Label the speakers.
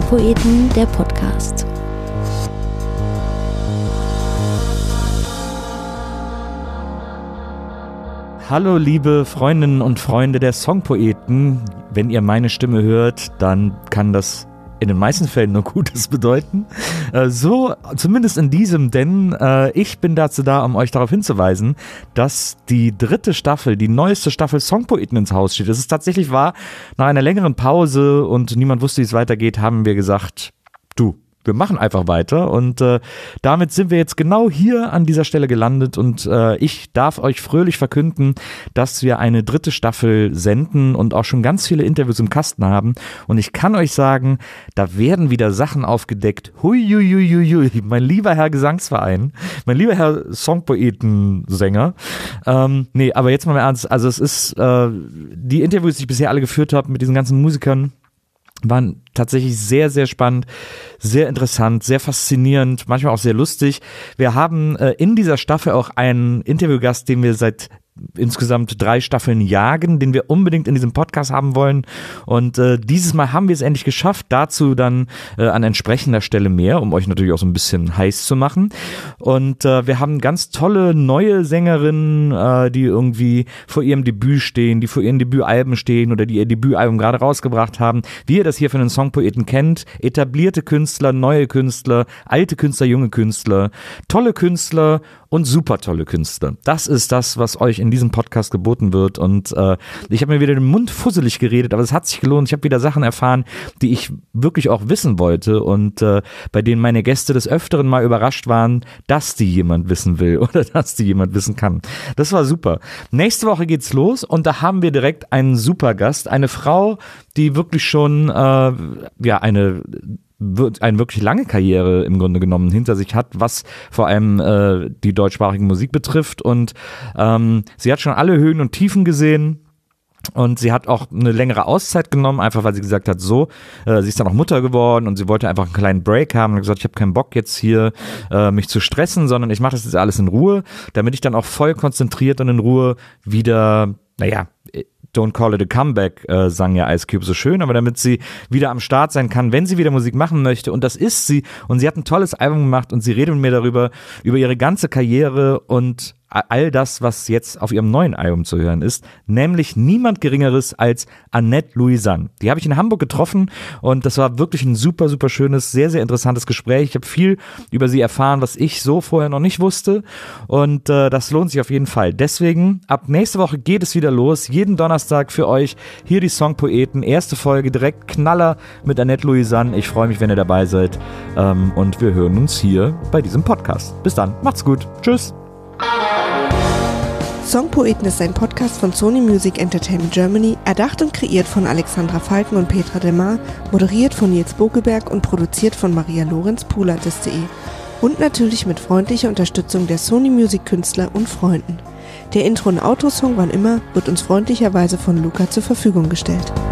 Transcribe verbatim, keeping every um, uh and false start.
Speaker 1: Songpoeten, der Podcast.
Speaker 2: Hallo liebe Freundinnen und Freunde der Songpoeten. Wenn ihr meine Stimme hört, dann kann das in den meisten Fällen nur Gutes bedeuten. Äh, so zumindest in diesem, denn äh, ich bin dazu da, um euch darauf hinzuweisen, dass die dritte Staffel, die neueste Staffel Songpoeten ins Haus steht. Es ist tatsächlich wahr, nach einer längeren Pause und niemand wusste, wie es weitergeht, haben wir gesagt, du, wir machen einfach weiter und äh, damit sind wir jetzt genau hier an dieser Stelle gelandet und äh, ich darf euch fröhlich verkünden, dass wir eine dritte Staffel senden und auch schon ganz viele Interviews im Kasten haben und ich kann euch sagen, da werden wieder Sachen aufgedeckt, hui, hui, hui, hui, hui. Mein lieber Herr Gesangsverein, mein lieber Herr Songpoeten-Sänger, ähm, nee, aber jetzt mal im Ernst, also es ist, äh, die Interviews, die ich bisher alle geführt habe mit diesen ganzen Musikern, waren tatsächlich sehr, sehr spannend, sehr interessant, sehr faszinierend, manchmal auch sehr lustig. Wir haben äh, in dieser Staffel auch einen Interviewgast, den wir seit insgesamt drei Staffeln jagen, den wir unbedingt in diesem Podcast haben wollen und äh, dieses Mal haben wir es endlich geschafft, dazu dann äh, an entsprechender Stelle mehr, um euch natürlich auch so ein bisschen heiß zu machen und äh, wir haben ganz tolle neue Sängerinnen, äh, die irgendwie vor ihrem Debüt stehen, die vor ihren Debütalben stehen oder die ihr Debütalbum gerade rausgebracht haben, wie ihr das hier von den Songpoeten kennt, etablierte Künstler, neue Künstler, alte Künstler, junge Künstler, tolle Künstler und super tolle Künstler. Das ist das, was euch in diesem Podcast geboten wird und äh, ich habe mir wieder den Mund fusselig geredet, aber es hat sich gelohnt. Ich habe wieder Sachen erfahren, die ich wirklich auch wissen wollte und äh, bei denen meine Gäste des Öfteren mal überrascht waren, dass die jemand wissen will oder dass die jemand wissen kann. Das war super. Nächste Woche geht's los und da haben wir direkt einen super Gast, eine Frau, die wirklich schon äh, ja eine eine wirklich lange Karriere im Grunde genommen hinter sich hat, was vor allem äh, die deutschsprachige Musik betrifft und ähm, sie hat schon alle Höhen und Tiefen gesehen und sie hat auch eine längere Auszeit genommen, einfach weil sie gesagt hat, so, äh, sie ist dann auch Mutter geworden und sie wollte einfach einen kleinen Break haben und hat gesagt, ich habe keinen Bock jetzt hier äh, mich zu stressen, sondern ich mache das jetzt alles in Ruhe, damit ich dann auch voll konzentriert und in Ruhe wieder, naja, Don't call it a comeback, äh, sang ja Ice Cube so schön, aber damit sie wieder am Start sein kann, wenn sie wieder Musik machen möchte und das ist sie und sie hat ein tolles Album gemacht und sie redet mit mir darüber, über ihre ganze Karriere und all das, was jetzt auf ihrem neuen Album zu hören ist, nämlich niemand Geringeres als Annette Louisanne. Die habe ich in Hamburg getroffen und das war wirklich ein super, super schönes, sehr, sehr interessantes Gespräch. Ich habe viel über sie erfahren, was ich so vorher noch nicht wusste und äh, das lohnt sich auf jeden Fall. Deswegen, ab nächste Woche geht es wieder los, jeden Donnerstag für euch, hier die Songpoeten, erste Folge, direkt Knaller mit Annette Louisanne. Ich freue mich, wenn ihr dabei seid ähm, und wir hören uns hier bei diesem Podcast. Bis dann, macht's gut, tschüss.
Speaker 3: Songpoeten ist ein Podcast von Sony Music Entertainment Germany, erdacht und kreiert von Alexandra Falken und Petra Demar, moderiert von Nils Bokelberg und produziert von Maria Lorenz Pulattis punkt de und natürlich mit freundlicher Unterstützung der Sony Music Künstler und Freunden. Der Intro- und Outro-Song Wann immer wird uns freundlicherweise von Luca zur Verfügung gestellt.